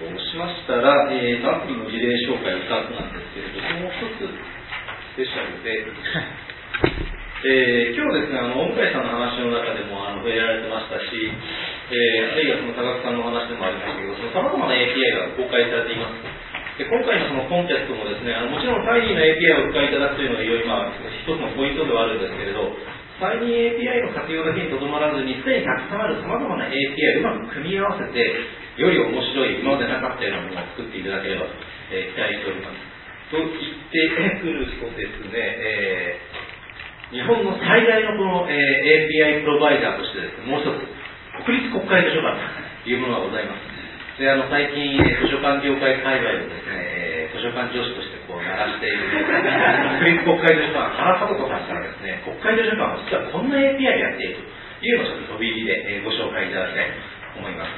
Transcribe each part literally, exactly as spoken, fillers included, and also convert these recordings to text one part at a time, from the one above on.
そうしましたら、えー、アプリの事例紹介ふたつなんですけれども、もうひとつスペシャルで、えー、今日ですね、あの、大向さんの話の中でもあの触れられてましたし、えー、あるいはその高久さんの話でもありましたけど、その様々な エーピーアイ が公開されています。で今回のそのコンテストもですね、あのもちろんサイニーの エーピーアイ をお使いいただくというのが非常にまあ一つのポイントではあるんですけれど、サイニー エーピーアイ の活用だけにとどまらずに、すでにたくさんある様々な エーピーアイ をうまく組み合わせて、より面白い、今までなかったようなものを作っていただければと、えー、期待しております。と言ってくるとですね、えー、日本の最大のこの、えー、エーピーアイ プロバイダーとしてですね、もう一つ、国立国会図書館というものがございます。で、あの、最近、図書館業界界隈をですね、えー、図書館女子としてこう、鳴らしている、国立国会図書館、原聡子さんからですね、国会図書館は実はこんな エーピーアイ をやっているというのをちょっと飛び入りで、えー、ご紹介いただきたいと思います。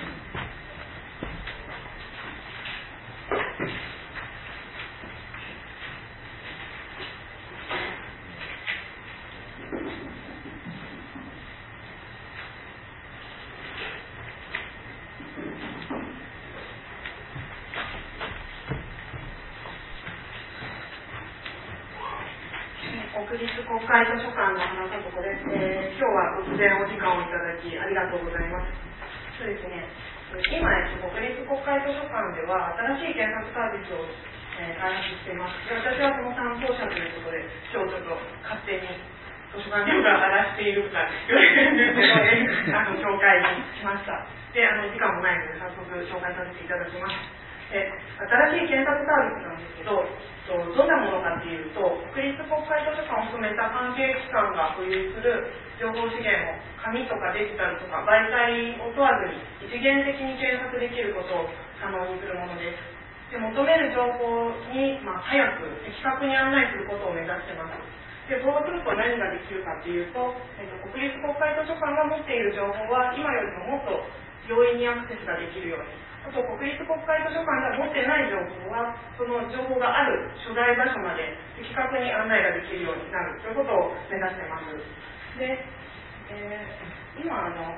国立国会図書館の原聡子です、えー。今日は突然お時間をいただきありがとうございます。そうですね、今、国立国会図書館では新しい検索サービスを、えー、開発しています。で私はその担当者ということで、今日ちょっと勝手に図書館業界を荒らしているとか言われているので、あの紹介にしました。で、あの時間もないので早速紹介させていただきます。で新しい検索サービスなんですけど、どんなものかというと、国立国会図書館を含めた関係機関が保有する情報資源を紙とかデジタルとか媒体を問わずに一元的に検索できることを可能にするものです。で求める情報に、まあ、早く的確に案内することを目指しています。でそうすると何ができるかというと、えっと、国立国会図書館が持っている情報は今よりももっと容易にアクセスができるように、あと国立国会図書館が持ってない情報はその情報がある所在場所まで的確に案内ができるようになるということを目指しています。で、えー、今あの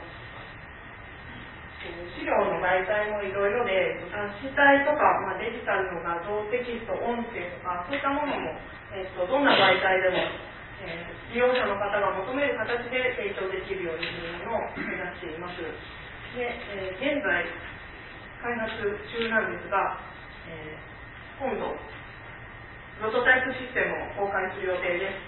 資料の媒体もいろいろで、雑誌体とか、まあ、デジタルの画像、テキスト、音声とかそういったものも、えー、とどんな媒体でも、えー、利用者の方が求める形で提供できるようにするものを目指しています。で、えー、現在開発中なんですが、えー、今度プロトタイプシステムを公開する予定です。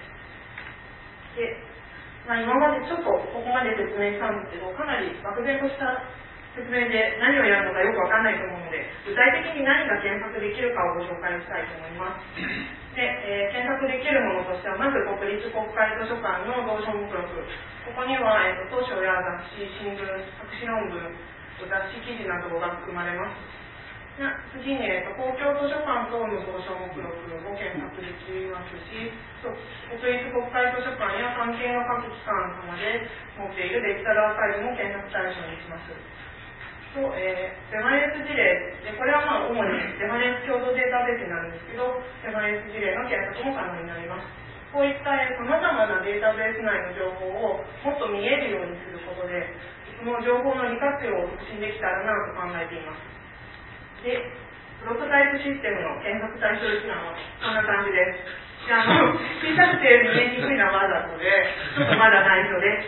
で、まあ、今までちょっとここまで説明したんですけど、かなり漠然とした説明で何をやるのかよくわかんないと思うので、具体的に何が検索できるかをご紹介したいと思います。で、えー、検索できるものとしては、まず国立国会図書館の同書目録、ここには、えー、と当書や雑誌、新聞、博士論文、雑誌記事などが含まれます。次に、えー、と公共図書館等の同書目録を検索できますし、国立国会図書館や関係の各機関様で持っているデジタルアーカイブも検索対象にします。と、えー、レファレンス事例で、これはまあ主にレファレンス共同データベースになるんですけど、レファレンス事例の検索も可能になります。こういったさまざまなデータベース内の情報をもっと見えるようにすることで、その情報の利活用を促進できたらなと考えています。で、プロトタイプシステムの検索対象一覧はこんな感じです。であの小さくて見えにくいのはわざとで、ちょっとまだ内緒です。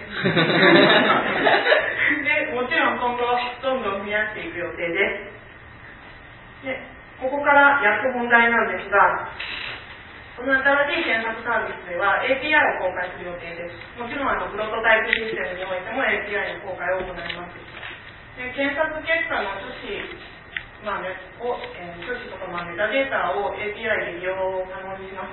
で、もちろん今後どんどん増やしていく予定です。で、ここからやっと本題なんですが、この新しい検索サービスでは エーピーアイ を公開する予定です。もちろんあのプロトタイプシステムにおいても エーピーアイ の公開を行います。で、検索結果の趣旨まあね、を、えー、書士とか、まあ、メタデータを エーピーアイ で利用可能にします。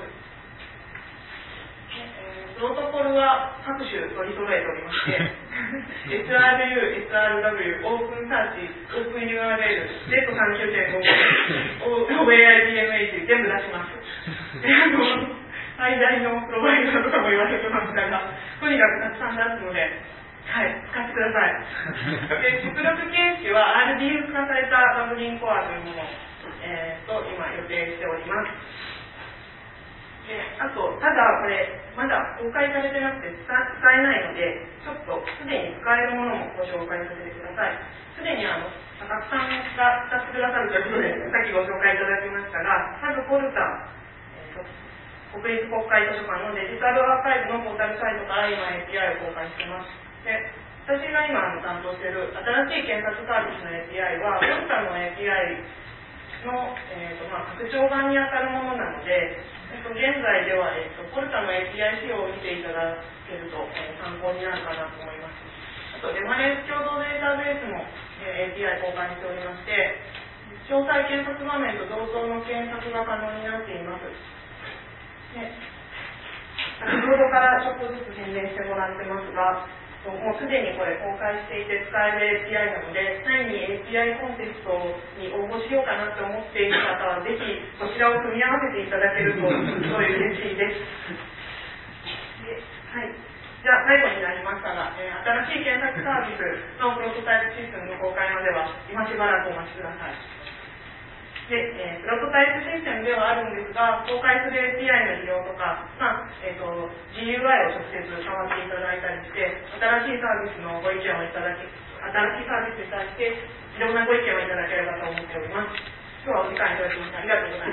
えー、プロトコルは各種取り揃えておりましてエスアールユー、エスアールダブリュー、オープンサーチ、オープン ユーアールエル、ゼットさんじゅうきゅうてんご オーエーアイディーエムエイチ 全部出します。であの最大のプロバイダーとかも言われてますから、とにかくたくさん出すので、はい、使ってください。で、出力形式は アールディーエフ 化されたバブリンコアというものを、えー、と今予定しております。で、あと、ただこれ、まだ公開されてなくて使えないので、ちょっとすでに使えるものもご紹介させてください。すでにあの、高拡散が使ってくださるということで、さっきご紹介いただきましたが、まずポルタ、えー、国立国会図書館のデジタルアーカイブのポータルサイトから今 エーピーアイ を公開しています。で、私が今あの担当している新しい検索サービスの エーピーアイ は、ポルタの エーピーアイ の、えーとまあ、拡張版に当たるものなので、えー、と現在では、えー、とポルタの エーピーアイ 仕様を見ていただけると、えー、参考になるかなと思います。あと、レマネス共同データベースも、えー、エーピーアイ 公開しておりまして、詳細検索画面と同等の検索が可能になっています。で、先ほどからちょっとずつ宣伝してもらってますが、もうすでにこれ公開していて使える エーピーアイ なので、タイに エーピーアイ コンテストに応募しようかなと思っている方は、ぜひこちらを組み合わせていただけるとすごい嬉しいです。で、はい。じゃあ最後になりましたが、えー、新しい検索サービスのプロトタイプシステムの公開までは今しばらくお待ちください。で、えー、プロトタイプシステムではあるんですが、公開する エーピーアイ の利用とか、まあえー、と ジーユーアイ を直接触っていただいたりして、新しいサービスのご意見をいただき、新しいサービスに対していろんなご意見をいただければと思っております。今日はお時間いただきましてありがとうございます。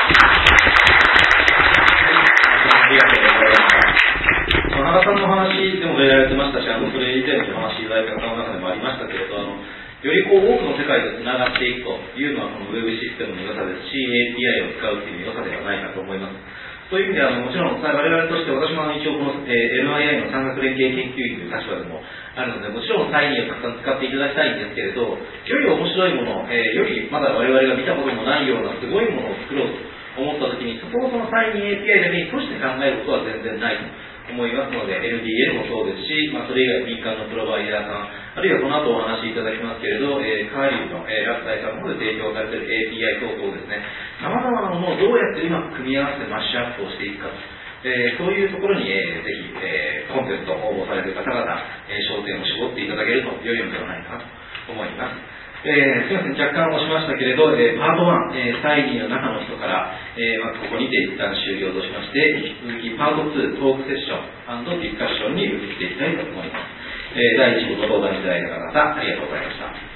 ありがとうございます。原さんの話でも触れられてましたし、あのそれ以前にお話しいただいた方の中でもありましたけれど、あのよりこう多くの世界でつながっていくというのはこのウェブシステムの良さですし、エーピーアイ を使うという良さではないかと思います。そういう意味ではあのもちろん我々として私も一応この、えー、エヌアイアイ の産学連携研究員という立場でもあるので、もちろんサインをたくさん使っていただきたいんですけれど、より面白いもの、えー、よりまだ我々が見たこともないようなすごいものを作ろうと思ったときに、そこをそのサイン エーピーアイ だけに閉じて考えることは全然ないと思いますので、 エヌディーエル もそうですし、まあ、それ以外民間のプロバイダーさん、あるいはこの後お話しいただきますけれど、えー、カーリューの、えー、ラプタイさんの方で提供されている エーピーアイ 等々ですね、様々なものをどうやってうまく組み合わせてマッシュアップをしていくか、えー、そういうところに、えー、ぜひ、えー、コンテストを応募されている方々、えー、焦点を絞っていただけると良いのではないかなと思います。えー、すみません、若干押しましたけれど、えー、パートワン、えー、サイニーの中の人から、えーまあ、ここにて一旦終了としまして、引き続きパートツー、トークセッション&ディスカッションに移っていきたいと思います。えー、だいいち号ご登壇いただいた方々、ありがとうございました。